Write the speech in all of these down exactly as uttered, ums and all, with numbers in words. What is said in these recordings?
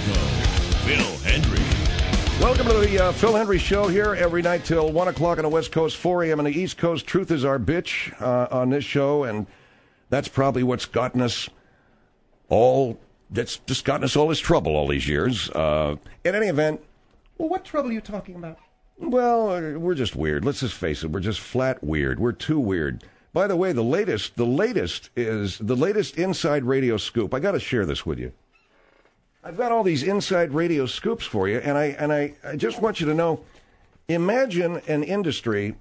go, Phil Hendrie. Welcome to the uh, Phil Hendrie Show here every night till one o'clock on the West Coast, four a.m. on the East Coast. Truth is our bitch uh, on this show, and that's probably what's gotten us all, that's just gotten us all this trouble all these years. Uh, in any event, well, what trouble are you talking about? Well, uh, we're just weird. Let's just face it. We're just flat weird. We're too weird. By the way, the latest, the latest is the latest inside radio scoop. I got to share this with you. I've got all these inside radio scoops for you, and I and I, I just want you to know, imagine an industry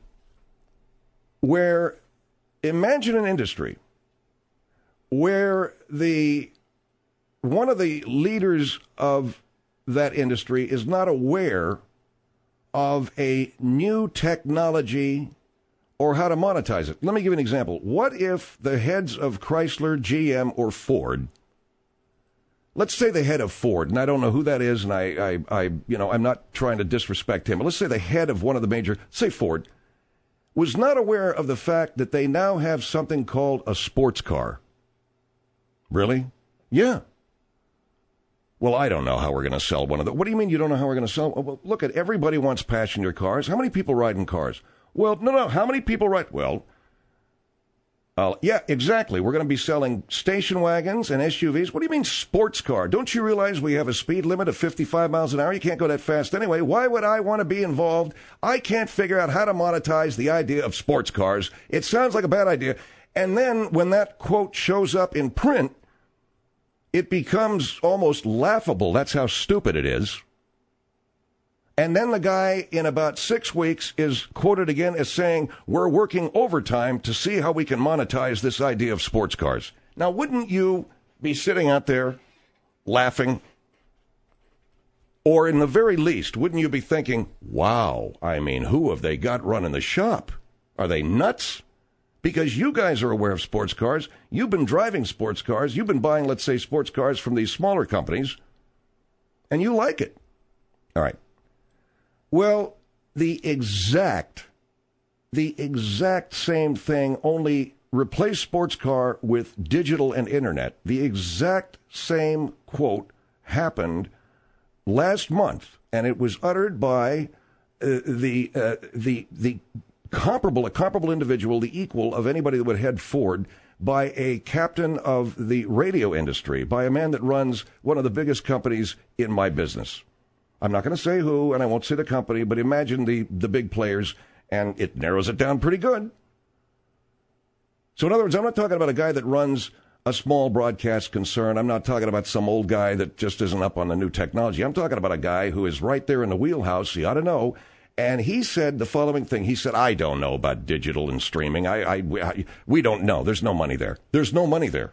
where, imagine an industry where the, one of the leaders of that industry is not aware of a new technology or how to monetize it. Let me give you an example. What if the heads of Chrysler, G M, or Ford, let's say the head of Ford, and I don't know who that is, and I, I, I, you know, I'm not trying to disrespect him, but let's say the head of one of the major, say Ford, was not aware of the fact that they now have something called a sports car. Really? Yeah. Well, I don't know how we're going to sell one of them. What do you mean you don't know how we're going to sell? Well, look, at everybody wants passenger cars. How many people ride in cars? Well, no, no. How many people ride? Well, uh, yeah, exactly. We're going to be selling station wagons and S U Vs. What do you mean sports car? Don't you realize we have a speed limit of fifty-five miles an hour? You can't go that fast anyway. Why would I want to be involved? I can't figure out how to monetize the idea of sports cars. It sounds like a bad idea. And then when that quote shows up in print, it becomes almost laughable. That's how stupid it is. And then the guy in about six weeks is quoted again as saying, we're working overtime to see how we can monetize this idea of sports cars. Now, wouldn't you be sitting out there laughing? Or in the very least, wouldn't you be thinking, wow, I mean, who have they got running the shop? Are they nuts? Because you guys are aware of sports cars. You've been driving sports cars. You've been buying, let's say, sports cars from these smaller companies. And you like it. All right. Well, the exact, the exact same thing, only replace sports car with digital and internet. The exact same quote happened last month, and it was uttered by uh, the uh, the the comparable, a comparable individual, the equal of anybody that would head Ford, by a captain of the radio industry, by a man that runs one of the biggest companies in my business. I'm not going to say who, and I won't say the company, but imagine the, the big players, and it narrows it down pretty good. So in other words, I'm not talking about a guy that runs a small broadcast concern. I'm not talking about some old guy that just isn't up on the new technology. I'm talking about a guy who is right there in the wheelhouse. He ought to know. And he said the following thing. He said, I don't know about digital and streaming. I, I, I, we don't know. There's no money there. There's no money there.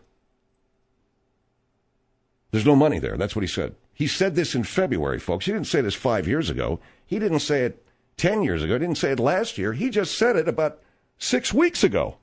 There's no money there. That's what he said. He said this in February, folks. He didn't say this five years ago. He didn't say it ten years ago. He didn't say it last year. He just said it about six weeks ago.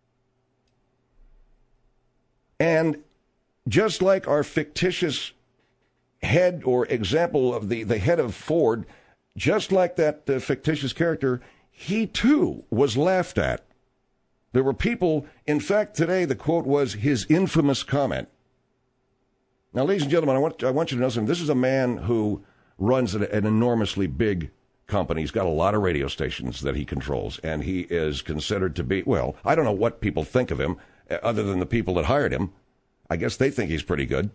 And just like our fictitious head or example of the, the head of Ford, just like that uh, fictitious character, he too was laughed at. There were people, in fact, today the quote was his infamous comment. Now, ladies and gentlemen, I want, I want you to know something. This is a man who runs an, an enormously big company. He's got a lot of radio stations that he controls, and he is considered to be, well, I don't know what people think of him, uh, other than the people that hired him. I guess they think he's pretty good.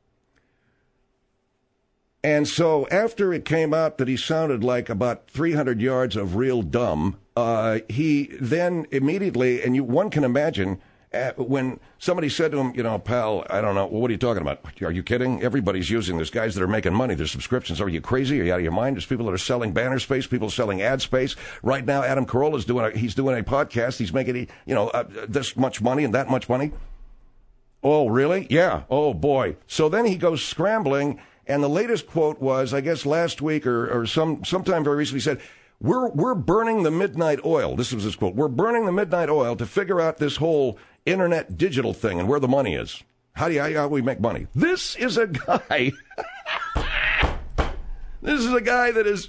And so after it came out that he sounded like about three hundred yards of real dumb, uh, he then immediately, and you, one can imagine, Uh, when somebody said to him, you know, pal, I don't know, well, what are you talking about? Are you kidding? Everybody's using this. Guys that are making money, there's subscriptions. Are you crazy? Are you out of your mind? There's people that are selling banner space, people selling ad space. Right now, Adam Carolla's doing a, he's doing a podcast. He's making, you know, uh, this much money and that much money. Oh, really? Yeah. Oh, boy. So then he goes scrambling, and the latest quote was, I guess last week or, or some sometime very recently, said, We're we're burning the midnight oil. This was his quote. We're burning the midnight oil to figure out this whole internet digital thing and where the money is. How do you, how do we make money? This is a guy. This is a guy that is.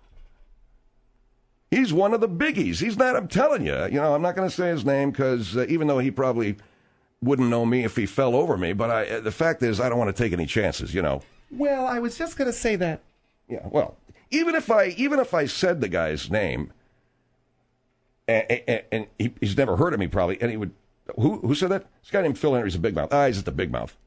He's one of the biggies. He's not. I'm telling you. You know, I'm not going to say his name because uh, even though he probably wouldn't know me if he fell over me, but I, the fact is, I don't want to take any chances. You know, Well, I was just going to say that. Yeah, well, even if I even if I said the guy's name, and, and, and he, he's never heard of me probably, and he would, who who said that? This guy named Phil Henry's a big mouth. Ah, he's just a big mouth.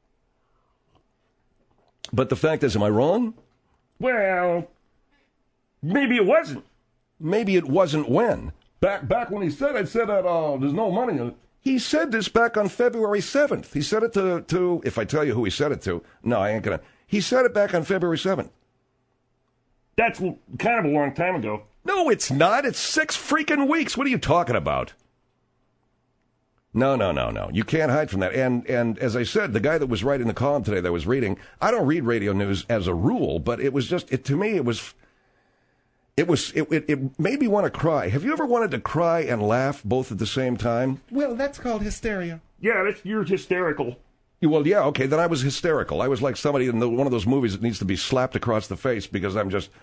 But the fact is, am I wrong? Well, maybe it wasn't. Maybe it wasn't when. Back back when he said it, said that uh, there's no money in it. He said this back on February seventh. He said it to, to, if I tell you who he said it to, no, I ain't gonna. He said it back on February seventh. That's kind of a long time ago. No, it's not. It's six freaking weeks. What are you talking about? No, no, no, no. You can't hide from that. And and as I said, the guy that was writing the column today that I was reading, I don't read radio news as a rule, but it was just, it to me, it was, it was, it, it, it made me want to cry. Have you ever wanted to cry and laugh both at the same time? Well, that's called hysteria. Yeah, that's, you're hysterical. Well, yeah, okay, then I was hysterical. I was like somebody in the, one of those movies that needs to be slapped across the face because I'm just...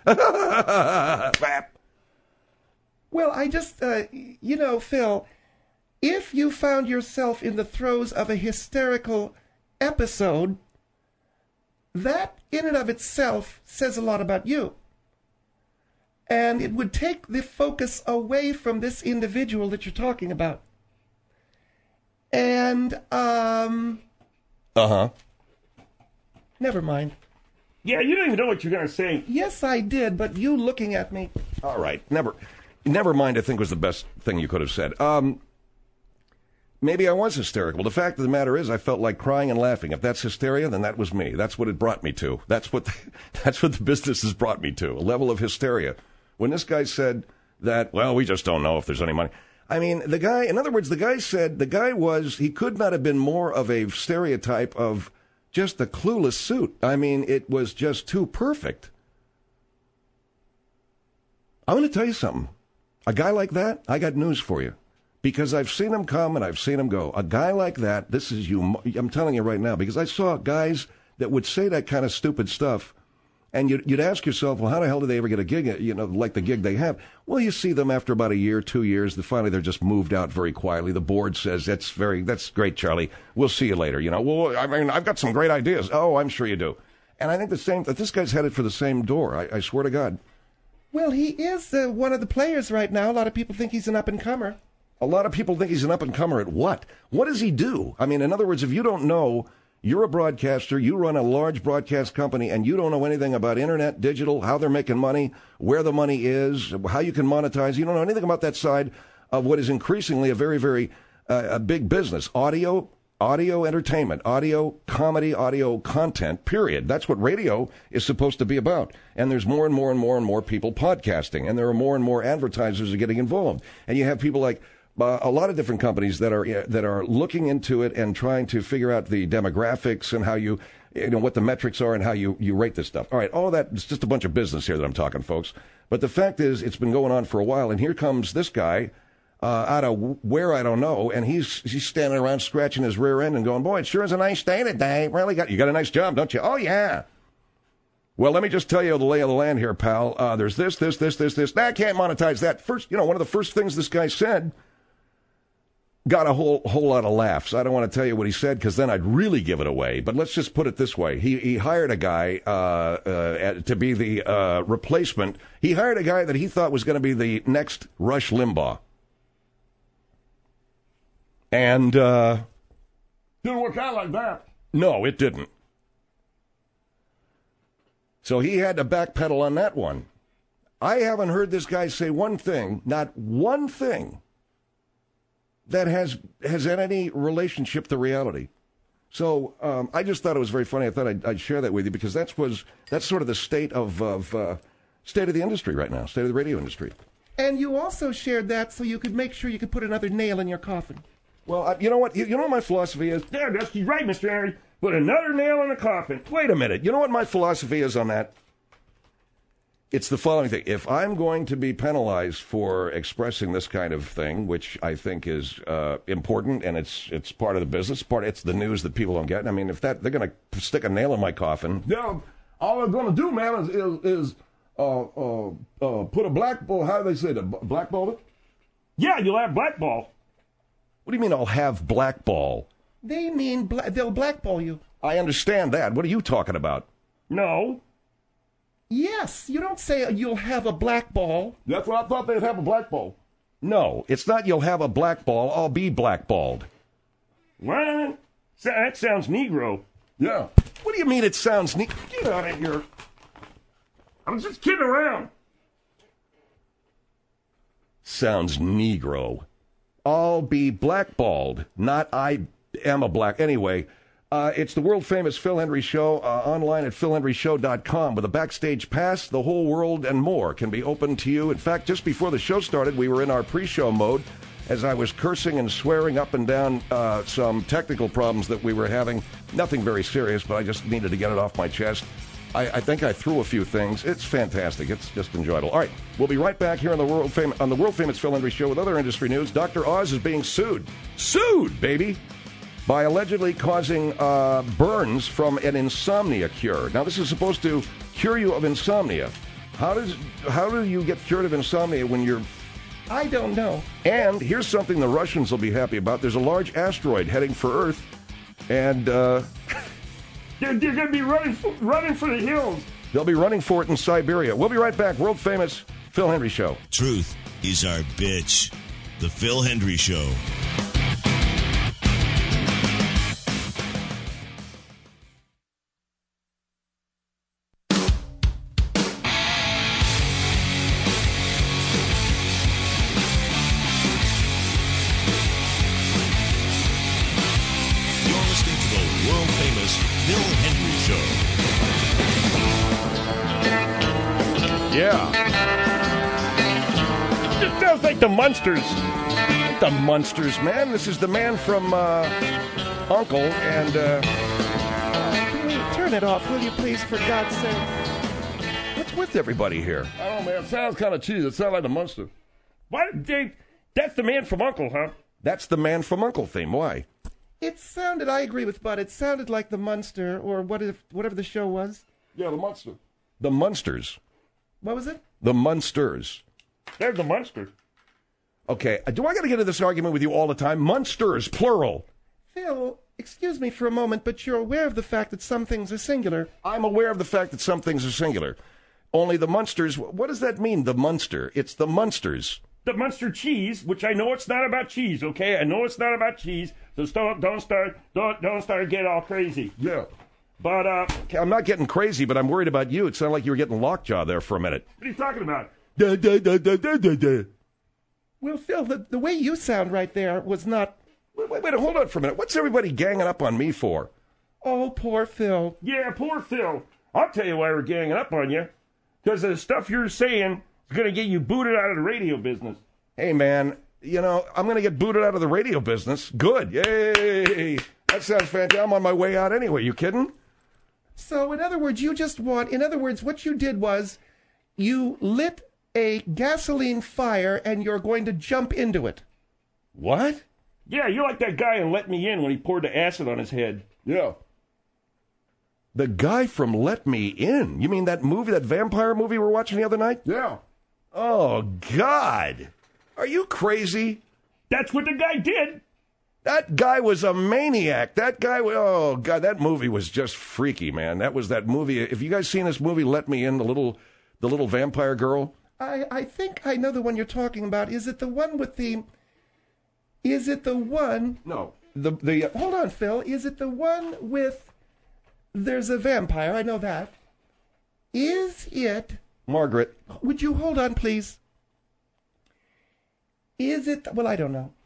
Well, I just, uh, you know, Phil, if you found yourself in the throes of a hysterical episode, that in and of itself says a lot about you. And it would take the focus away from this individual that you're talking about. And, um... Uh-huh. Never mind. Yeah, you don't even know what you're going to say. Yes, I did, but you looking at me... All right, never... Never mind, I think was the best thing you could have said. Um, maybe I was hysterical. The fact of the matter is I felt like crying and laughing. If that's hysteria, then that was me. That's what it brought me to. That's what the, that's what the business has brought me to, a level of hysteria. When this guy said that, well, we just don't know if there's any money. I mean, the guy, in other words, the guy said, the guy was, he could not have been more of a stereotype of just a clueless suit. I mean, it was just too perfect. I'm going to tell you something. A guy like that, I got news for you. Because I've seen him come and I've seen him go. A guy like that, this is you, I'm telling you right now, because I saw guys that would say that kind of stupid stuff, and you'd, you'd ask yourself, well, how the hell do they ever get a gig, you know, like the gig they have? Well, you see them after about a year, two years, that finally they're just moved out very quietly. The board says, that's very, that's great, Charlie. We'll see you later. You know, well, I mean, I've got some great ideas. Oh, I'm sure you do. And I think the same, that this guy's headed for the same door. I, I swear to God. Well, he is uh, one of the players right now. A lot of people think he's an up-and-comer. A lot of people think he's an up-and-comer at what? What does he do? I mean, in other words, if you don't know, you're a broadcaster, you run a large broadcast company, and you don't know anything about internet, digital, how they're making money, where the money is, how you can monetize. You don't know anything about that side of what is increasingly a very, very uh, a big business. Audio, audio entertainment, audio comedy, audio content, period. That's what radio is supposed to be about. And there's more and more and more and more people podcasting, and there are more and more advertisers who are getting involved. And you have people like uh, a lot of different companies that are uh, that are looking into it and trying to figure out the demographics and how you, you know, what the metrics are and how you, you rate this stuff. All right, all of that, it's just a bunch of business here that I'm talking, folks. But the fact is, it's been going on for a while, and here comes this guy, Uh, out of where I don't know, and he's he's standing around scratching his rear end and going, boy, it sure is a nice day today. Really got you got a nice job, don't you? Oh yeah. Well, let me just tell you the lay of the land here, pal. Uh, there's this, this, this, this, this. I can't monetize that. First, you know, one of the first things this guy said got a whole whole lot of laughs. I don't want to tell you what he said because then I'd really give it away. But let's just put it this way: he he hired a guy uh, uh, to be the uh, replacement. He hired a guy that he thought was going to be the next Rush Limbaugh. And, uh... Didn't work out like that. No, it didn't. So he had to backpedal on that one. I haven't heard this guy say one thing, not one thing, that has has any relationship to reality. So um, I just thought it was very funny. I thought I'd, I'd share that with you because that's was that's sort of the state of, of uh, state of the industry right now, state of the radio industry. And you also shared that so you could make sure you could put another nail in your coffin. Well, uh, you know what? You, you know what my philosophy is? Yeah, that's he's right, Mister Henry. Put another nail in the coffin. Wait a minute. You know what my philosophy is on that? It's the following thing. If I'm going to be penalized for expressing this kind of thing, which I think is uh, important, and it's it's part of the business, part it's the news that people don't get. I mean, if that they're going to stick a nail in my coffin. Yeah, all they're going to do, man, is is, is uh, uh, uh, put a black ball. How do they say that? Blackball it? Yeah, you'll have blackball. What do you mean I'll have blackball? They mean bla- they'll blackball you. I understand that. What are you talking about? No. Yes, you don't say you'll have a black ball. That's what I thought they'd have a black ball. No, it's not you'll have a blackball, I'll be blackballed. What? That sounds Negro. Yeah. What do you mean it sounds neat? Get out of here. I was just kidding around. Sounds Negro. I'll be blackballed, not I am a black. Anyway, uh, it's the world-famous Phil Hendrie Show, uh, online at phil hendrie show dot com. With a backstage pass, the whole world and more can be open to you. In fact, just before the show started, we were in our pre-show mode as I was cursing and swearing up and down uh, some technical problems that we were having. Nothing very serious, but I just needed to get it off my chest. I, I think I threw a few things. It's fantastic. It's just enjoyable. All right, we'll be right back here on the world fam- on the world famous Phil Hendrie Show with other industry news. Doctor Oz is being sued, sued, baby, by allegedly causing uh, burns from an insomnia cure. Now, this is supposed to cure you of insomnia. How does how do you get cured of insomnia when you're? I don't know. And here's something the Russians will be happy about. There's a large asteroid heading for Earth, and. Uh, They're, they're going to be running for, running for the hills. They'll be running for it in Siberia. We'll be right back. World famous Phil Hendrie Show. Truth is our bitch. The Phil Hendrie Show. You're listening to the world famous Phil Hendrie Show. Yeah. It sounds like the Munsters. The Munsters, man. This is the man from uh, Uncle, and uh, Can we turn it off, will you please, for God's sake? what's with everybody here? I don't know, man. It sounds kind of cheesy. It sounds like the Munster. What, Dave? That's the man from Uncle, huh? That's the man from Uncle theme. Why? It sounded, I agree with Bud, it sounded like the Munster, or what if, whatever the show was. Yeah, the Munster. The Munsters. What was it? The Munsters. There's the Munster. Okay, do I got to get into this argument with you all the time? Munsters, plural. Phil, excuse me for a moment, but you're aware of the fact that some things are singular. I'm aware of the fact that some things are singular. Only the Munsters, what does that mean, the Munster? It's the Munsters. The Munster cheese, which I know it's not about cheese, okay? I know it's not about cheese, so don't, don't start don't don't start getting all crazy. Yeah. But, uh... Okay, I'm not getting crazy, but I'm worried about you. It sounded like you were getting lockjaw there for a minute. what are you talking about? Da, da, da, da, da, da, da. Well, Phil, the, the way you sound right there was not... Wait, wait, wait, hold on for a minute. What's everybody ganging up on me for? Oh, poor Phil. Yeah, poor Phil. I'll tell you why we're ganging up on you. Because the stuff you're saying is going to get you booted out of the radio business. Hey, man, you know, I'm going to get booted out of the radio business. Good. Yay. That sounds fantastic. I'm on my way out anyway. You kidding? So, in other words, you just want... In other words, what you did was you lit a gasoline fire and you're going to jump into it. What? Yeah, you're like that guy in Let Me In when he poured the acid on his head. Yeah. The guy from Let Me In. You mean that movie, that vampire movie we were watching the other night? Yeah. Oh, God. Are you crazy? That's what the guy did. That guy was a maniac. That guy, oh, God, that movie was just freaky, man. That was that movie. Have you guys seen this movie, Let Me In, the little, the little vampire girl? I, I think I know the one you're talking about. Is it the one with the... Is it the one... No. The, the, uh, Hold on, Phil. Is it the one with... There's a vampire, I know that. Is it... Margaret. Would you hold on, please? Is it... Well, I don't know.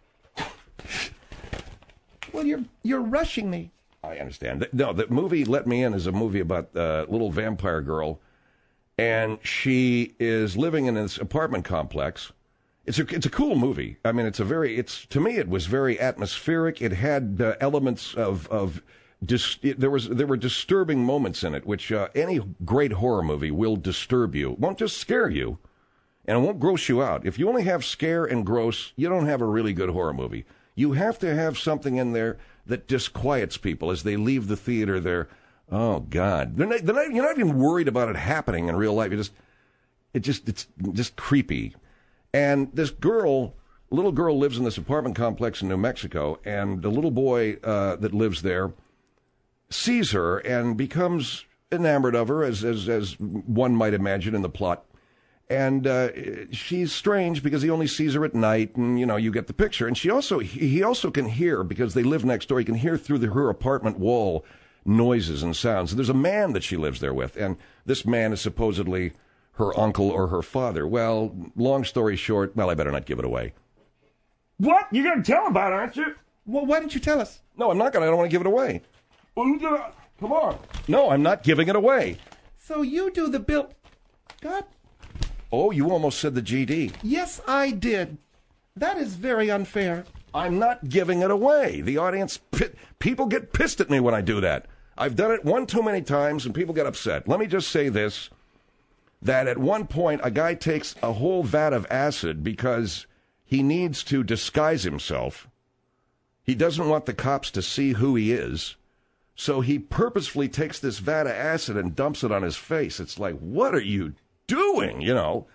Well, you're you're rushing me. I understand. No, the movie Let Me In is a movie about a little vampire girl, and she is living in this apartment complex. It's a it's a cool movie. I mean, it's a very it's to me it was very atmospheric. It had uh, elements of of dis- it, there was there were disturbing moments in it, which uh, any great horror movie will disturb you. It won't just scare you, and it won't gross you out. If you only have scare and gross, you don't have a really good horror movie. You have to have something in there that disquiets people as they leave the theater. They're, oh God, they're not, they're not, you're not even worried about it happening in real life. You just, it just, it's just creepy. And this girl, little girl, lives in this apartment complex in New Mexico, and the little boy uh, that lives there sees her and becomes enamored of her, as as as one might imagine in the plot. And uh, she's strange because he only sees her at night, and you know you get the picture. And she also he also can hear, because they live next door. He can hear through the, her apartment wall noises and sounds. And there's a man that she lives there with, and this man is supposedly her uncle or her father. Well, long story short, well, I better not give it away. What? You're going to tell about it, aren't you? Well, why didn't you tell us? No, I'm not going to. I don't want to give it away. Well, you gotta- come on. No, I'm not giving it away. So you do the bill. God. Oh, you almost said the G D. Yes, I did. That is very unfair. I'm not giving it away. The audience, people get pissed at me when I do that. I've done it one too many times, and people get upset. Let me just say this, that at one point, a guy takes a whole vat of acid because he needs to disguise himself. He doesn't want the cops to see who he is. So he purposefully takes this vat of acid and dumps it on his face. It's like, what are you doing, you know?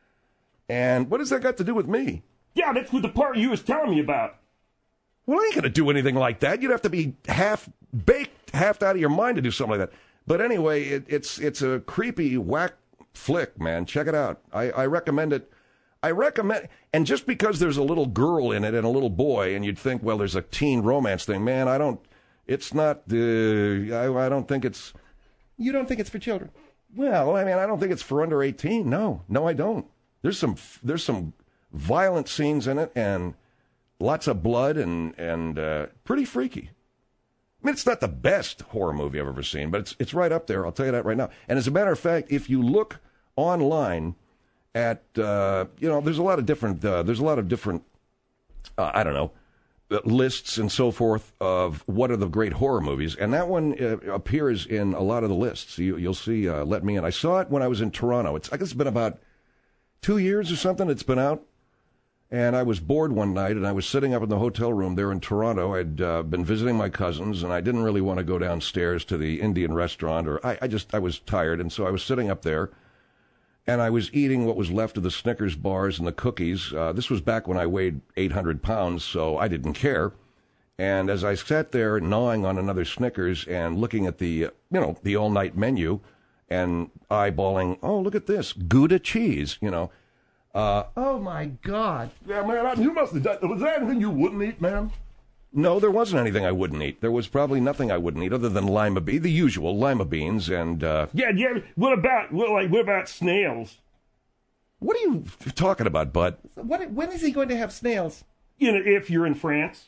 And what has that got to do with me? Yeah, that's what the part you was telling me about. Well, I ain't going to do anything like that. You'd have to be half-baked, half out of your mind to do something like that. But anyway, it, it's it's a creepy whack flick, man. Check it out. I, I recommend it. I recommend, and just because there's a little girl in it and a little boy, and you'd think, well, there's a teen romance thing, man, I don't, it's not, uh, I, I don't think it's... You don't think it's for children? Well, I mean, I don't think it's for under eighteen. No, no, I don't. There's some, there's some violent scenes in it, and lots of blood, and and uh, pretty freaky. I mean, it's not the best horror movie I've ever seen, but it's it's right up there. I'll tell you that right now. And as a matter of fact, if you look online at, uh, you know, there's a lot of different, uh, there's a lot of different, uh, I don't know, lists and so forth of what are the great horror movies, and that one uh, appears in a lot of the lists. You, you'll see, uh, Let Me In. I saw it when I was in Toronto. It's I guess it's been about two years or something it's been out, and I was bored one night, and I was sitting up in the hotel room there in Toronto. I'd uh, been visiting my cousins, and I didn't really want to go downstairs to the Indian restaurant, or I, I just, I was tired, and so I was sitting up there, and I was eating what was left of the Snickers bars and the cookies. Uh, this was back when I weighed eight hundred pounds, so I didn't care. And as I sat there gnawing on another Snickers and looking at the, you know, the all-night menu and eyeballing, oh, look at this, Gouda cheese, you know. Uh, oh, my God. Yeah, man, I, you must have done, was there anything you wouldn't eat, man? No, there wasn't anything I wouldn't eat. There was probably nothing I wouldn't eat other than lima beans, the usual lima beans, and uh, yeah, yeah. What about what like what about snails? What are you talking about, Bud? What? When is he going to have snails? You know, if you're in France.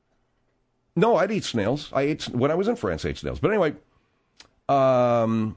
No, I'd eat snails. I ate when I was in France. I ate snails. But anyway, um,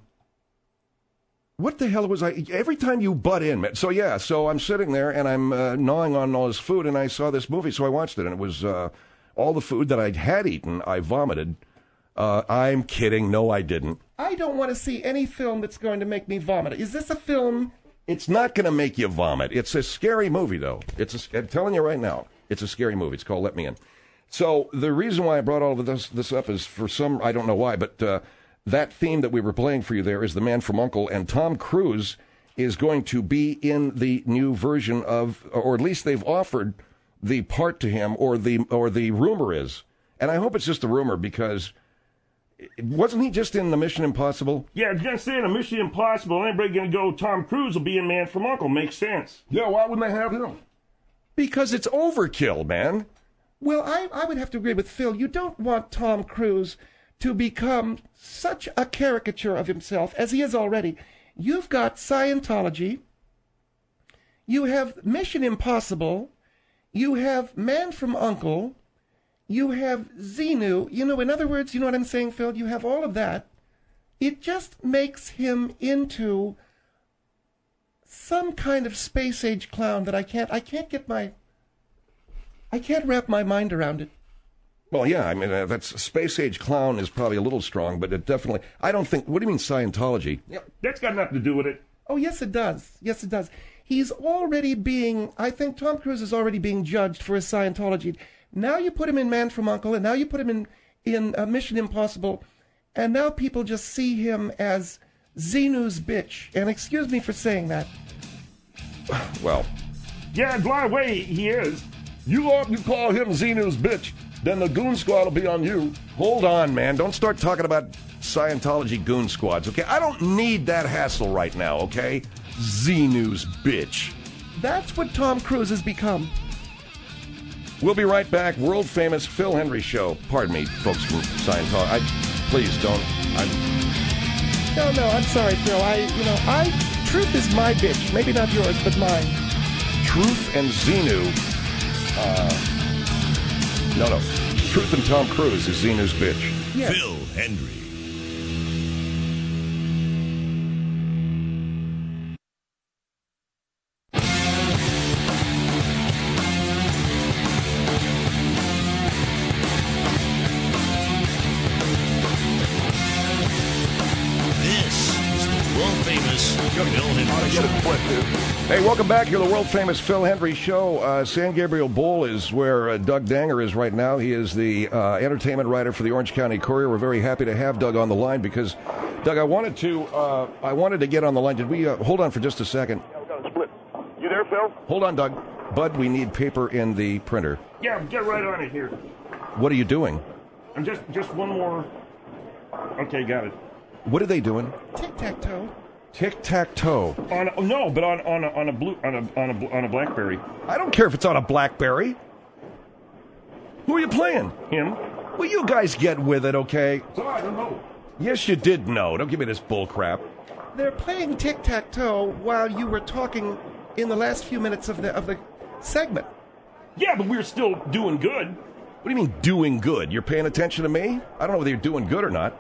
what the hell was I? Every time you butt in, man. So yeah, so I'm sitting there and I'm uh, gnawing on all this food, and I saw this movie, so I watched it, and it was. Uh, All the food that I had eaten, I vomited. Uh, I'm kidding. No, I didn't. I don't want to see any film that's going to make me vomit. Is this a film? It's not going to make you vomit. It's a scary movie, though. It's a, I'm telling you right now, it's a scary movie. It's called Let Me In. So the reason why I brought all of this, this up is for some, I don't know why, but uh, that theme that we were playing for you there is The Man from U N C L E, and Tom Cruise is going to be in the new version of, or at least they've offered the part to him, or the or the rumor is, and I hope it's just a rumor, because wasn't he just in the Mission Impossible? Yeah, I was gonna say in a Mission Impossible, anybody gonna go Tom Cruise will be in Man from U N C L E. Makes sense. Yeah, why wouldn't they have him? Because it's overkill, man. Well, I, I would have to agree with Phil. You don't want Tom Cruise to become such a caricature of himself as he is already. You've got Scientology. You have Mission Impossible. You have Man from U N C L E. You have Xenu. You know, in other words, you know what I'm saying, Phil? You have all of that. It just makes him into some kind of space-age clown that I can't, I can't get my, I can't wrap my mind around it. Well, yeah, I mean, uh, that's space-age clown is probably a little strong, but it definitely, I don't think, what do you mean Scientology? Yeah, that's got nothing to do with it. Oh, yes, it does. Yes, it does. He's already being, I think Tom Cruise is already being judged for his Scientology. Now you put him in Man from U N C L E, and now you put him in, in uh, Mission Impossible, and now people just see him as Xenu's bitch. And excuse me for saying that. Well. Yeah, by the way, he is. You ought to call him Xenu's bitch, then the Goon Squad will be on you. Hold on, man. Don't start talking about Scientology goon squads, okay? I don't need that hassle right now, okay? Z-News, bitch. That's what Tom Cruise has become. We'll be right back. World famous Phil Hendrie Show. Pardon me, folks from Scientology. I, please don't. I'm... No, no, I'm sorry, Phil. I, you know, I, truth is my bitch. Maybe not yours, but mine. Truth and Xenu. Uh, no, no. Truth and Tom Cruise is Xenu's bitch. Yes. Phil Hendrie. Hey, welcome back. You're the world-famous Phil Hendrie Show. Uh, San Gabriel Bowl is where uh, Doug Danger is right now. He is the uh, entertainment writer for the Orange County Courier. We're very happy to have Doug on the line because, Doug, I wanted to uh, I wanted to get on the line. Did we uh, hold on for just a second? Yeah, we got a split. You there, Phil? Hold on, Doug. Bud, we need paper in the printer. Yeah, get right on it here. What are you doing? I'm just just one more. Okay, got it. What are they doing? Tic-tac-toe. Tic-tac-toe. On a, no, but on on a, on a blue on a on a on a BlackBerry. I don't care if it's on a BlackBerry. Who are you playing? Him. Will you guys get with it, okay? So I don't know. Yes, you did know. Don't give me this bull crap. They're playing tic-tac-toe while you were talking in the last few minutes of the of the segment. Yeah, but we're still doing good. What do you mean doing good? You're paying attention to me? I don't know whether you're doing good or not.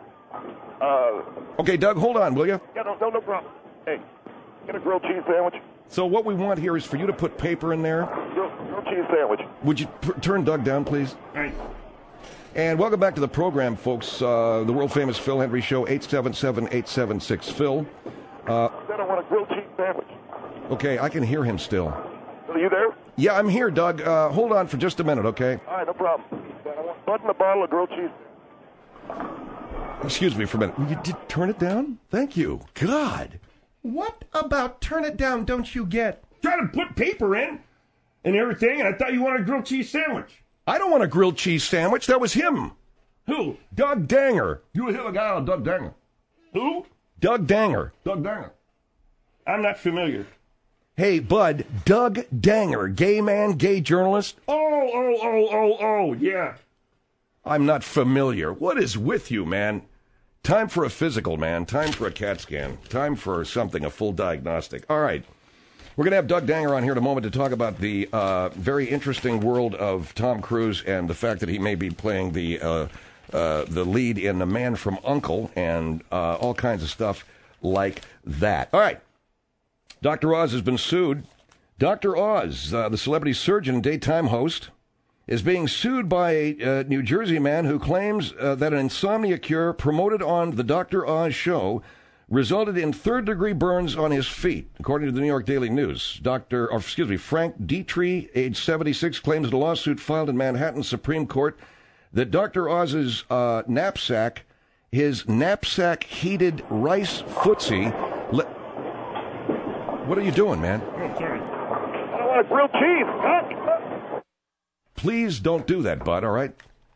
Uh, Okay, Doug, hold on, will you? yeah, no, no, no problem. Hey, get a grilled cheese sandwich. So what we want here is for you to put paper in there. Grilled, grilled cheese sandwich. Would you pr- turn Doug down, please? All right. And welcome back to the program, folks. Uh, the world-famous Phil Hendrie Show, eight seven seven, eight seven six, Phil. Uh, Then I want a grilled cheese sandwich. okay, I can hear him still. Are you there? Yeah, I'm here, Doug. Uh, hold on for just a minute, okay? All right, no problem. Then I want bud and a bottle of grilled cheese. Excuse me for a minute. Will you did turn it down? Thank you. God. What about turn it down, don't you get? Trying to put paper in and everything, and I thought you wanted a grilled cheese sandwich. I don't want a grilled cheese sandwich. That was him. Who? Doug Danger. You hear the guy on Doug Danger. Who? Doug Danger. Doug Danger. I'm not familiar. Hey, Bud, Doug Danger, gay man, gay journalist. Oh, oh, oh, oh, oh, yeah. I'm not familiar. What is with you, man? Time for a physical, man. Time for a CAT scan. Time for something, a full diagnostic. All right. We're going to have Doug Danger on here in a moment to talk about the uh, very interesting world of Tom Cruise and the fact that he may be playing the uh, uh, the lead in The Man from U N C L E and uh, all kinds of stuff like that. All right. Doctor Oz has been sued. Doctor Oz, uh, the celebrity surgeon and daytime host, is being sued by a uh, New Jersey man who claims uh, that an insomnia cure promoted on the Doctor Oz show resulted in third-degree burns on his feet, according to the New York Daily News. Doctor, or excuse me, Frank Dietrich, age seventy-six, claims in a lawsuit filed in Manhattan Supreme Court that Doctor Oz's uh, knapsack, his knapsack-heated rice footsie. Le- what are you doing, man? Oh, sorry. I don't want a grilled cheese. Huh? Please don't do that, Bud, all right?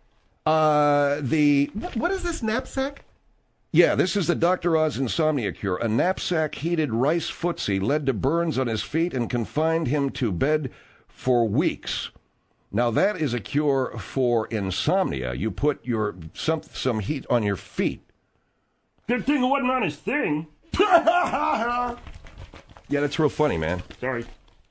Uh, the... What, what is this knapsack? Yeah, this is the Doctor Oz insomnia cure. A knapsack-heated rice footsie led to burns on his feet and confined him to bed for weeks. Now, that is a cure for insomnia. You put your some some heat on your feet. Good thing it wasn't on his thing. Yeah, that's real funny, man. Sorry.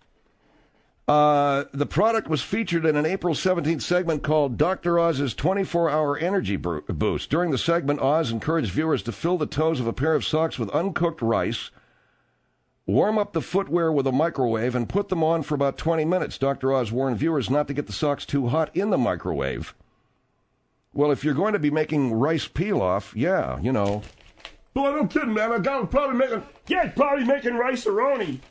Uh, the product was featured in an April seventeenth segment called Doctor Oz's twenty-four hour Energy Boost. During the segment, Oz encouraged viewers to fill the toes of a pair of socks with uncooked rice, warm up the footwear with a microwave, and put them on for about twenty minutes. Doctor Oz warned viewers not to get the socks too hot in the microwave. Well, if you're going to be making rice pilaf, yeah, you know. Boy, no kidding, man. That guy was probably making, yeah, he's probably making rice-a-roni.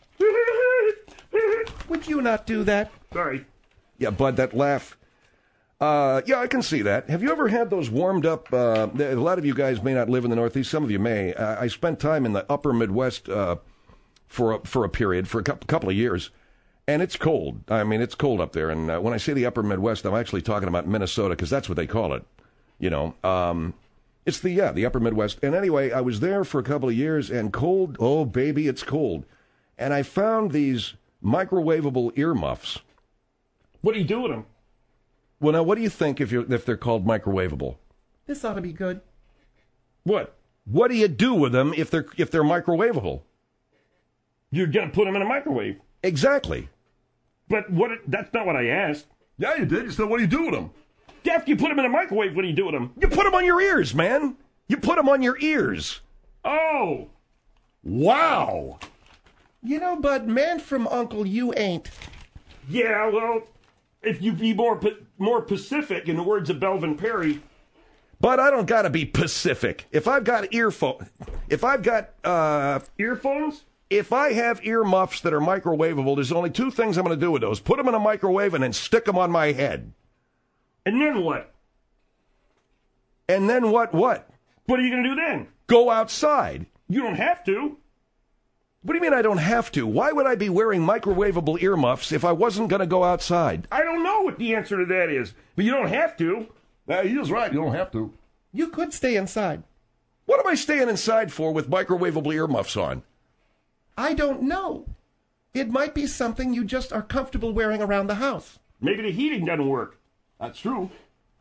Would you not do that? Sorry. Yeah, Bud, that laugh. Uh, yeah, I can see that. Have you ever had those warmed up? Uh, a lot of you guys may not live in the Northeast. Some of you may. Uh, I spent time in the upper Midwest uh, for a, for a period, for a couple of years, and it's cold. I mean, it's cold up there. And uh, when I say the upper Midwest, I'm actually talking about Minnesota because that's what they call it. You know, um, It's the, yeah, the upper Midwest. And anyway, I was there for a couple of years, and cold, oh, baby, it's cold. And I found these microwavable earmuffs. What do you do with them? Well, now, what do you think if, you're, if they're called microwavable? This ought to be good. What? What do you do with them if they're if they're microwavable? You're going to put them in a microwave. Exactly. But what? That's not what I asked. Yeah, you did. You said, what do you do with them? After you put them in a microwave, what do you do with them? You put them on your ears, man. You put them on your ears. Oh. Wow. You know, Bud, man from Uncle, you ain't. Yeah, well, if you be more more Pacific, in the words of Belvin Perry. But I don't got to be Pacific. If I've got earphone, if I've got uh, Earphones? if I have earmuffs that are microwavable, there's only two things I'm going to do with those: put them in a microwave and then stick them on my head. And then what? And then what? What? What are you going to do then? Go outside. You don't have to. What do you mean I don't have to? Why would I be wearing microwavable earmuffs if I wasn't going to go outside? I don't know what the answer to that is, but you don't have to. Yeah, he is right. You don't have to. You could stay inside. What am I staying inside for with microwavable earmuffs on? I don't know. It might be something you just are comfortable wearing around the house. Maybe the heating doesn't work. That's true.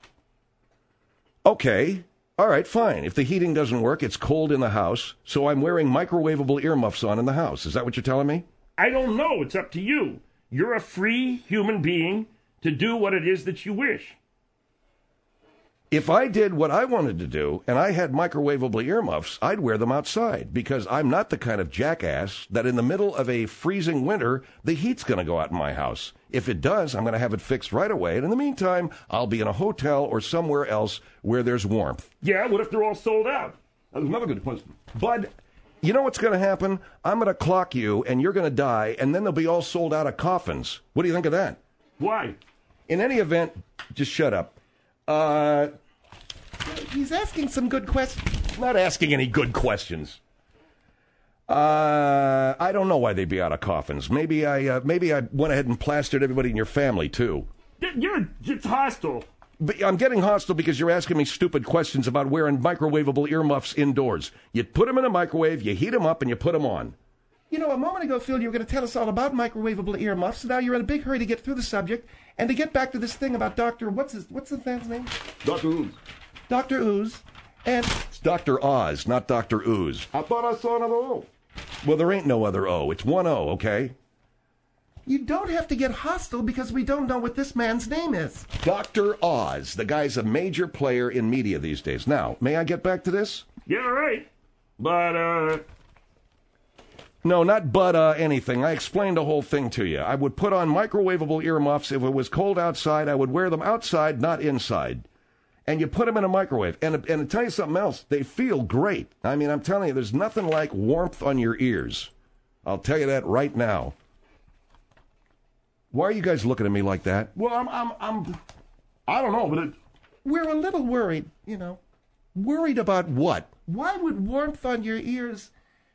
Okay. All right, fine. If the heating doesn't work, it's cold in the house, so I'm wearing microwavable earmuffs on in the house. Is that what you're telling me? I don't know. It's up to you. You're a free human being to do what it is that you wish. If I did what I wanted to do and I had microwavable earmuffs, I'd wear them outside because I'm not the kind of jackass that in the middle of a freezing winter, the heat's going to go out in my house. If it does, I'm going to have it fixed right away. And in the meantime, I'll be in a hotel or somewhere else where there's warmth. Yeah, what if they're all sold out? That's another good question. Bud, you know what's going to happen? I'm going to clock you and you're going to die, and then they'll be all sold out of coffins. What do you think of that? Why? In any event, just shut up. Uh, He's asking some good questions. not asking any good questions. Uh, I don't know why they'd be out of coffins. Maybe I, uh, maybe I went ahead and plastered everybody in your family too. You're it's hostile. But I'm getting hostile because you're asking me stupid questions about wearing microwavable earmuffs indoors. You put them in a microwave, you heat them up, and you put them on. You know, a moment ago, Phil, you were going to tell us all about microwavable earmuffs. Now you're in a big hurry to get through the subject and to get back to this thing about Doctor What's his What's the man's name? Doctor Ooze. Doctor Ooze. And It's Doctor Oz, not Doctor Ooze. I thought I saw another O. Well, there ain't no other O. It's one O, okay? you don't have to get hostile because we don't know what this man's name is. Doctor Oz. The guy's a major player in media these days. Now, may I get back to this? Yeah, right. But, uh... No, not but uh, anything. I explained the whole thing to you. I would put on microwavable earmuffs. If it was cold outside, I would wear them outside, not inside. And you put them in a microwave. And, and to tell you something else, they feel great. I mean, I'm telling you, there's nothing like warmth on your ears. I'll tell you that right now. Why are you guys looking at me like that? Well, I'm, I'm, I'm, I don't know, but it, We're a little worried, you know. Worried about what? Why would warmth on your ears...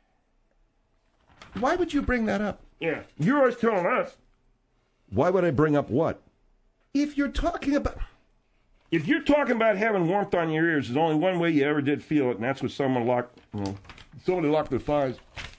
Why would you bring that up? Yeah, you're always telling us. Why would I bring up what? If you're talking about... If you're talking about having warmth on your ears, there's only one way you ever did feel it, and that's with someone locked, you know, somebody locked their thighs.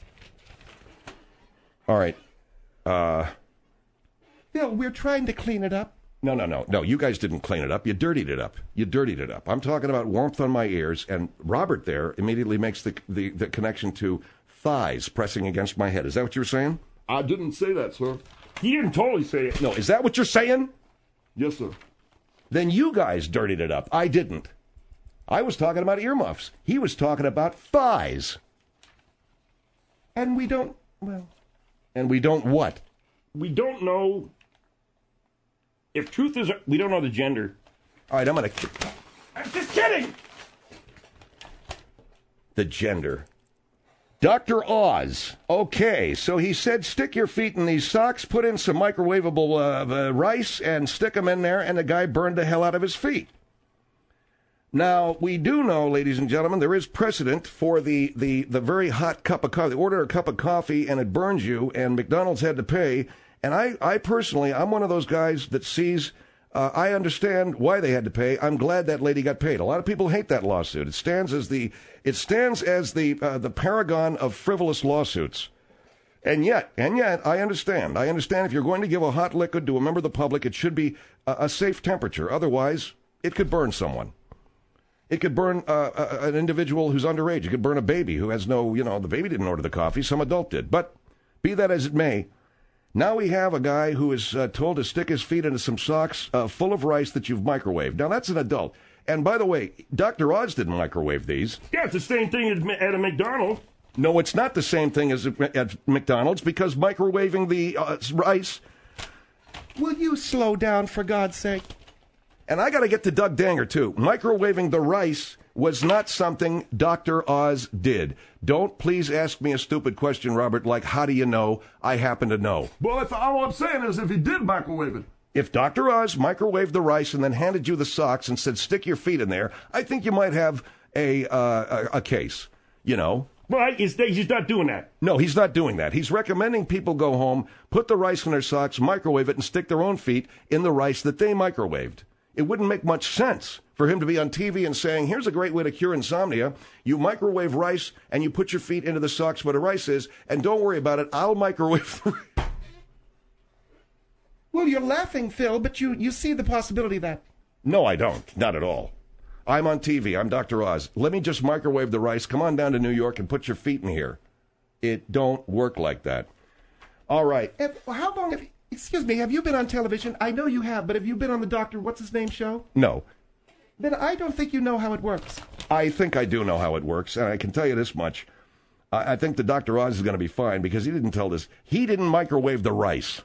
All right. Uh, Phil, we're trying to clean it up. no, no, no. No, you guys didn't clean it up. You dirtied it up. You dirtied it up. I'm talking about warmth on my ears, and Robert there immediately makes the the, the connection to thighs pressing against my head. Is that what you were saying? I didn't say that, sir. he didn't totally say it. No, is that what you're saying? Yes, sir. Then you guys dirtied it up. I didn't. I was talking about earmuffs. He was talking about thighs. And we don't... Well... And we don't what? We don't know... If truth is... We don't know the gender. All right, I'm going to... I'm just kidding! The gender. Doctor Oz. Okay, so he said stick your feet in these socks, put in some microwavable uh, uh, rice, and stick them in there, and the guy burned the hell out of his feet. Now, we do know, ladies and gentlemen, there is precedent for the, the, the very hot cup of coffee. They order a cup of coffee, and it burns you, and McDonald's had to pay. And I, I personally, I'm one of those guys that sees Uh, I understand why they had to pay. I'm glad that lady got paid. A lot of people hate that lawsuit. It stands as the it stands as the uh, the paragon of frivolous lawsuits. And yet, and yet, I understand. I understand if you're going to give a hot liquid to a member of the public, it should be a, a safe temperature. Otherwise, it could burn someone. It could burn uh, a, an individual who's underage. It could burn a baby who has no, you know, the baby didn't order the coffee. Some adult did. But be that as it may, now we have a guy who is uh, told to stick his feet into some socks uh, full of rice that you've microwaved. Now, that's an adult. And by the way, Doctor Oz didn't microwave these. Yeah, it's the same thing as at a McDonald's. No, it's not the same thing as at McDonald's because microwaving the uh, rice. Will you slow down, for God's sake? And I got to get to Doug Danger, too. Microwaving the rice was not something Doctor Oz did. Don't please ask me a stupid question, Robert, like, how do you know? I happen to know. Well, if all I'm saying is if he did microwave it. If Doctor Oz microwaved the rice and then handed you the socks and said, stick your feet in there, I think you might have a uh, a, a case, you know. Right, he's, he's not doing that. No, he's not doing that. He's recommending people go home, put the rice in their socks, microwave it, and stick their own feet in the rice that they microwaved. It wouldn't make much sense for him to be on T V and saying, here's a great way to cure insomnia. You microwave rice and you put your feet into the socks where the rice is, and don't worry about it. I'll microwave the rice. Well, you're laughing, Phil, but you, you see the possibility that... No, I don't. Not at all. I'm on T V. I'm Doctor Oz. Let me just microwave the rice. Come on down to New York and put your feet in here. It don't work like that. All right. Have, how long have you... Excuse me, have you been on television? I know you have, but have you been on the Doctor What's-His-Name show? No. Then I don't think you know how it works. I think I do know how it works, and I can tell you this much. I, I think the Doctor Oz is going to be fine because he didn't tell this. He didn't microwave the rice.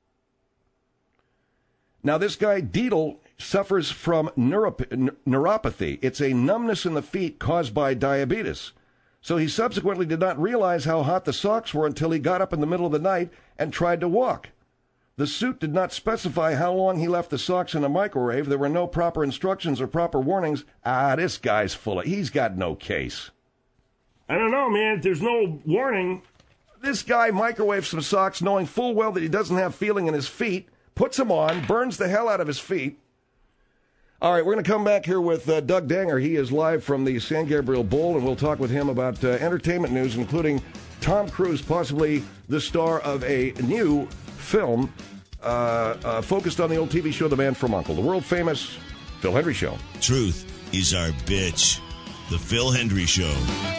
Now, this guy, Deedle, suffers from neurop- neuropathy. It's a numbness in the feet caused by diabetes. So he subsequently did not realize how hot the socks were until he got up in the middle of the night and tried to walk. The suit did not specify how long he left the socks in the microwave. There were no proper instructions or proper warnings. Ah, this guy's full of... He's got no case. I don't know, man. There's no warning. This guy microwaves some socks knowing full well that he doesn't have feeling in his feet, puts them on, burns the hell out of his feet. All right, we're going to come back here with uh, Doug Danger. He is live from the San Gabriel Bowl, and we'll talk with him about uh, entertainment news, including Tom Cruise, possibly the star of a new film uh, uh, focused on the old T V show The Man from U N C L E, the world-famous Phil Hendrie Show. Truth is our bitch. The Phil Hendrie Show.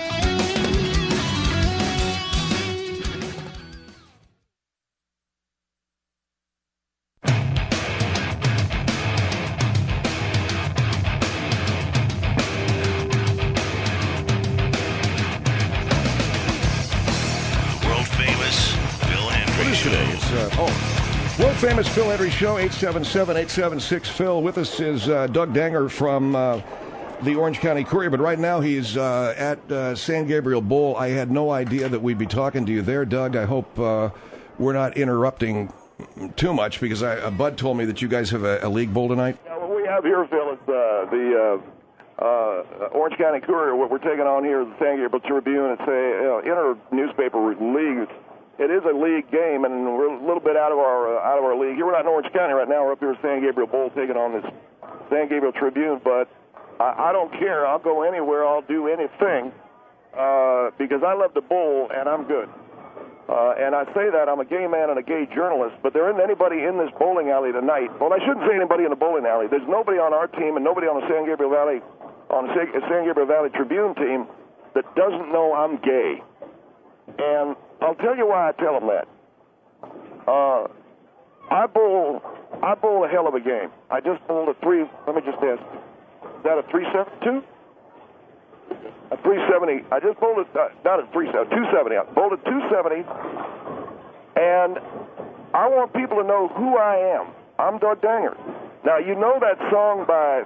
Famous Phil Hendrie Show, eight seven seven, eight seven six, Phil. With us is uh, Doug Danger from uh, the Orange County Courier, but right now he's uh, at uh, San Gabriel Bowl. I had no idea that we'd be talking to you there, Doug. I hope uh, we're not interrupting too much, because I, uh, Bud told me that you guys have a, a league bowl tonight. Yeah, what we have here, Phil, is uh, the uh, uh, Orange County Courier. What we're taking on here is the San Gabriel Tribune. It's a uh, inter-newspaper league. It is a league game, and we're a little bit out of our uh, out of our league. Here we're not in Orange County right now. We're up here at San Gabriel Bowl taking on this San Gabriel Tribune. But I, I don't care. I'll go anywhere. I'll do anything uh, because I love the bowl, and I'm good. Uh, and I say that I'm a gay man and a gay journalist, but there isn't anybody in this bowling alley tonight. Well, I shouldn't say anybody in the bowling alley. There's nobody on our team and nobody on the San Gabriel Valley on the San Gabriel Valley Tribune team that doesn't know I'm gay. And I'll tell you why I tell them that. Uh, I bowl, I bowl a hell of a game. I just bowled a three. Let me just ask: is that a three seventy-two? A three seventy. I just bowled it, uh, not a three seventy, two seventy. I bowled a two seventy, and I want people to know who I am. I'm Doug Danger. Now you know that song by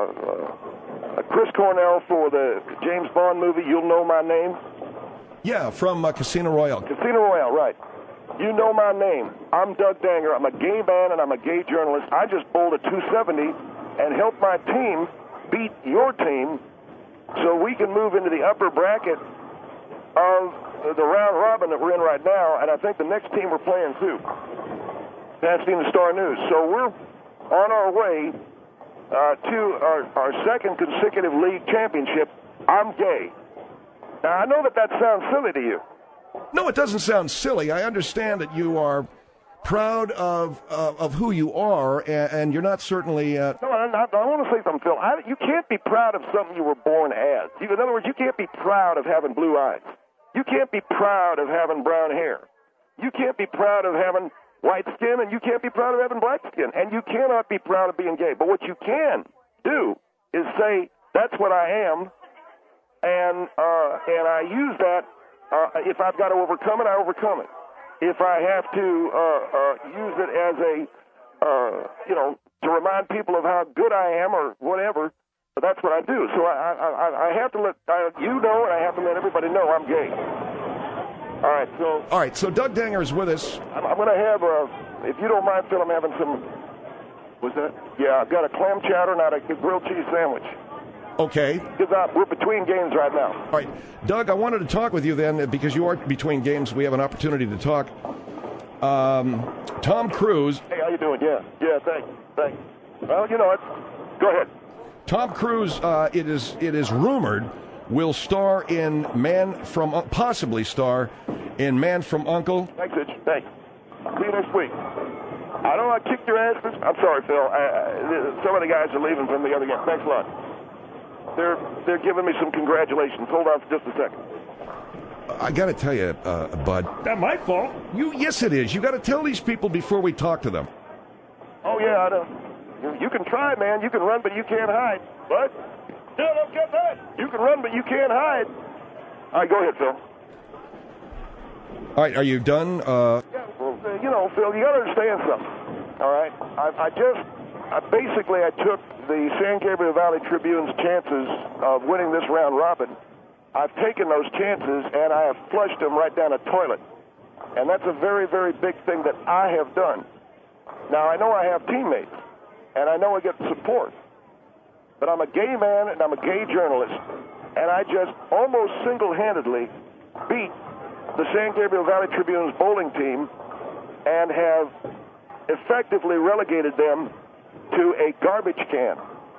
uh, uh, Chris Cornell for the James Bond movie. You'll Know My Name. Yeah, from uh, Casino Royale. Casino Royale, right. You know my name. I'm Doug Danger. I'm a gay man and I'm a gay journalist. I just bowled a two seventy and helped my team beat your team so we can move into the upper bracket of the round robin that we're in right now, and I think the next team we're playing too. Pasadena Star News. So we're on our way uh, to our, our second consecutive league championship, I'm gay. Now, I know that that sounds silly to you. No, it doesn't sound silly. I understand that you are proud of uh, of who you are, and, and you're not certainly... Uh... No, I, I, I want to say something, Phil. I, you can't be proud of something you were born as. You, in other words, you can't be proud of having blue eyes. You can't be proud of having brown hair. You can't be proud of having white skin, and you can't be proud of having black skin. And you cannot be proud of being gay. But what you can do is say, that's what I am, and uh, and I use that. Uh, if I've got to overcome it, I overcome it. If I have to uh, uh, use it as a, uh, you know, to remind people of how good I am or whatever, that's what I do. So I, I, I have to let uh, you know, and I have to let everybody know I'm gay. All right, so... All right, so Doug Danger is with us. I'm, I'm going to have, a, if you don't mind, Phil, I'm having some... What's that? Yeah, I've got a clam chowder and a grilled cheese sandwich. Okay. Because uh, we're between games right now. All right. Doug, I wanted to talk with you then, because you are between games. We have an opportunity to talk. Um, Tom Cruise. Hey, how you doing? Yeah, yeah, thanks, thanks. Well, you know it. Go ahead. Tom Cruise, uh, it is it is rumored, will star in Man from, uh, possibly star in Man from U N C L E. Thanks, Itch. Thanks. See you next week. I know I kicked your ass. I'm sorry, Phil. I, I, some of the guys are leaving from the other game. Thanks a lot. They're they're giving me some congratulations. Hold on for just a second. I got to tell you, uh, Bud. That my fault. You yes, it is. You got to tell these people before we talk to them. Oh yeah, I know. You, you can try, man. You can run, but you can't hide. But still don't get that. You can run, but you can't hide. All right, go ahead, Phil. All right, are you done? Uh... Yeah, well, you know, Phil, you got to understand something. All right, I, I just, I basically, I took the San Gabriel Valley Tribune's chances of winning this round robin. I've taken those chances and I have flushed them right down a toilet. And that's a very, very big thing that I have done. Now, I know I have teammates, and I know I get support, but I'm a gay man and I'm a gay journalist, and I just almost single-handedly beat the San Gabriel Valley Tribune's bowling team and have effectively relegated them to a garbage can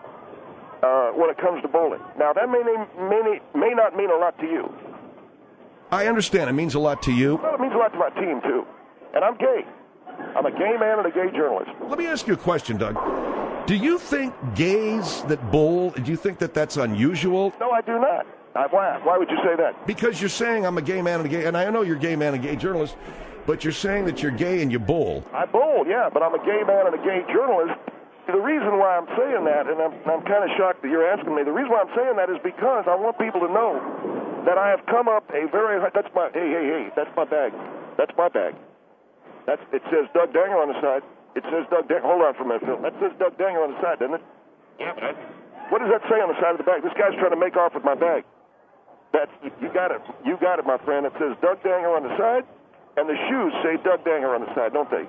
uh, when it comes to bowling. Now, that may, may, may not mean a lot to you. I understand. It means a lot to you. Well, it means a lot to my team, too. And I'm gay. I'm a gay man and a gay journalist. Let me ask you a question, Doug. Do you think gays that bowl, do you think that that's unusual? No, I do not. I, why, why would you say that? Because you're saying I'm a gay man and a gay, and I know you're a gay man and a gay journalist, but you're saying that you're gay and you bowl. I bowl, yeah, but I'm a gay man and a gay journalist. The reason why I'm saying that, and I'm, I'm kind of shocked that you're asking me, the reason why I'm saying that is because I want people to know that I have come up a very, that's my, hey, hey, hey, that's my bag. That's my bag. That's, it says Doug Danger on the side. It says Doug Danger, hold on for a minute, Phil. That says Doug Danger on the side, doesn't it? Yeah, but I, what does that say on the side of the bag? This guy's trying to make off with my bag. That's, you got it. You got it, my friend. It says Doug Danger on the side, and the shoes say Doug Danger on the side, don't they?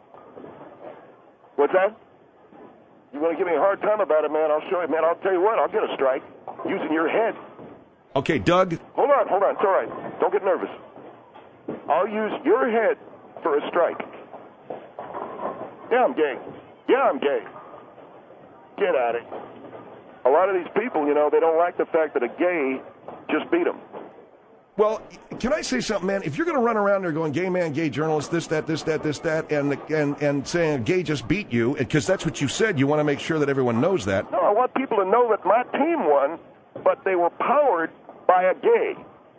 What's that? You want to give me a hard time about it, man? I'll show you, man. I'll tell you what, I'll get a strike using your head. Okay, Doug. Hold on, hold on. It's all right. Don't get nervous. I'll use your head for a strike. Yeah, I'm gay. Yeah, I'm gay. Get at it. A lot of these people, you know, they don't like the fact that a gay just beat them. Well, can I say something, man? If you're going to run around there going gay man, gay journalist, this, that, this, that, this, that, and and and saying a gay just beat you, because that's what you said, you want to make sure that everyone knows that. No, I want people to know that my team won, but they were powered by a gay.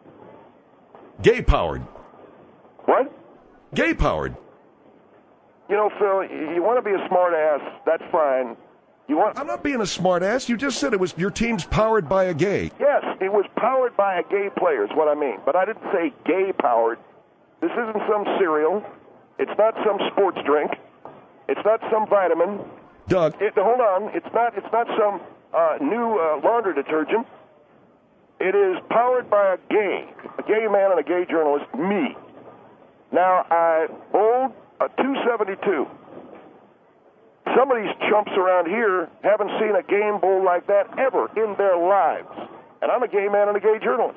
Gay powered. What? Gay powered. You know, Phil, you want to be a smart ass, that's fine. You want? I'm not being a smart ass. You just said it was your team's powered by a gay. Yes, it was powered by a gay player is what I mean. But I didn't say gay powered. This isn't some cereal. It's not some sports drink. It's not some vitamin. Doug. It, hold on. It's not. It's not some uh, new uh, laundry detergent. It is powered by a gay, a gay man and a gay journalist, me. Now I bowled a two seventy-two. Some of these chumps around here haven't seen a game bowl like that ever in their lives. And I'm a gay man and a gay journalist.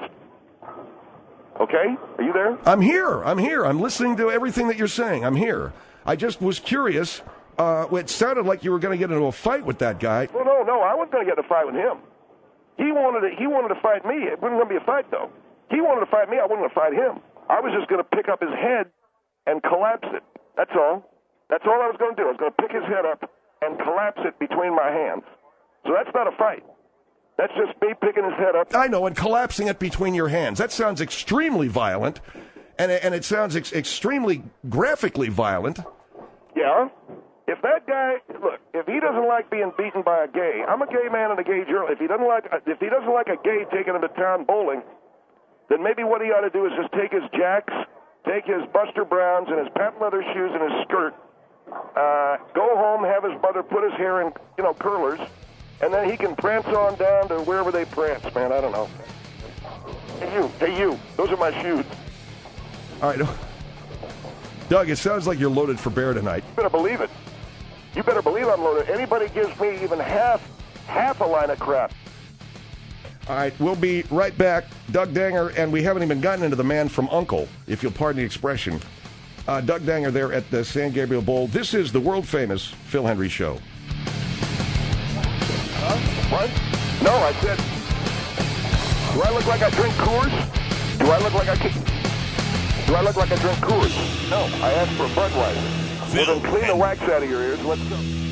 Okay? Are you there? I'm here. I'm here. I'm listening to everything that you're saying. I'm here. I just was curious Uh, it sounded like you were going to get into a fight with that guy. Well, no, no, I wasn't going to get in a fight with him. He wanted to, he wanted to fight me. It wasn't going to be a fight, though. He wanted to fight me. I wasn't going to fight him. I was just going to pick up his head and collapse it. That's all. That's all I was going to do. I was going to pick his head up and collapse it between my hands. So that's not a fight. That's just me picking his head up. I know, and collapsing it between your hands. That sounds extremely violent, and, and it sounds ex- extremely graphically violent. Yeah? If that guy, look, if he doesn't like being beaten by a gay, I'm a gay man and a gay journalist. If he doesn't like, if he doesn't like a gay taking him to town bowling, then maybe what he ought to do is just take his jacks, take his Buster Browns and his patent leather shoes and his skirt, uh, go home, have his mother put his hair in, you know, curlers, and then he can prance on down to wherever they prance, man. I don't know. Hey, you. Hey, you. Those are my shoes. All right. Doug, it sounds like you're loaded for bear tonight. You better believe it. You better believe I'm loaded. Anybody gives me even half, half a line of crap. All right, we'll be right back. Doug Danger, and we haven't even gotten into the man from U N C L E, if you'll pardon the expression. Uh, Doug Danger there at the San Gabriel Bowl. This is the world-famous Phil Hendrie Show. Huh? What? No, I said, do I look like I drink Coors? Do I look like I Do I look like I drink Coors? No, I asked for a Budweiser. Well, then clean the wax out of your ears. Let's go.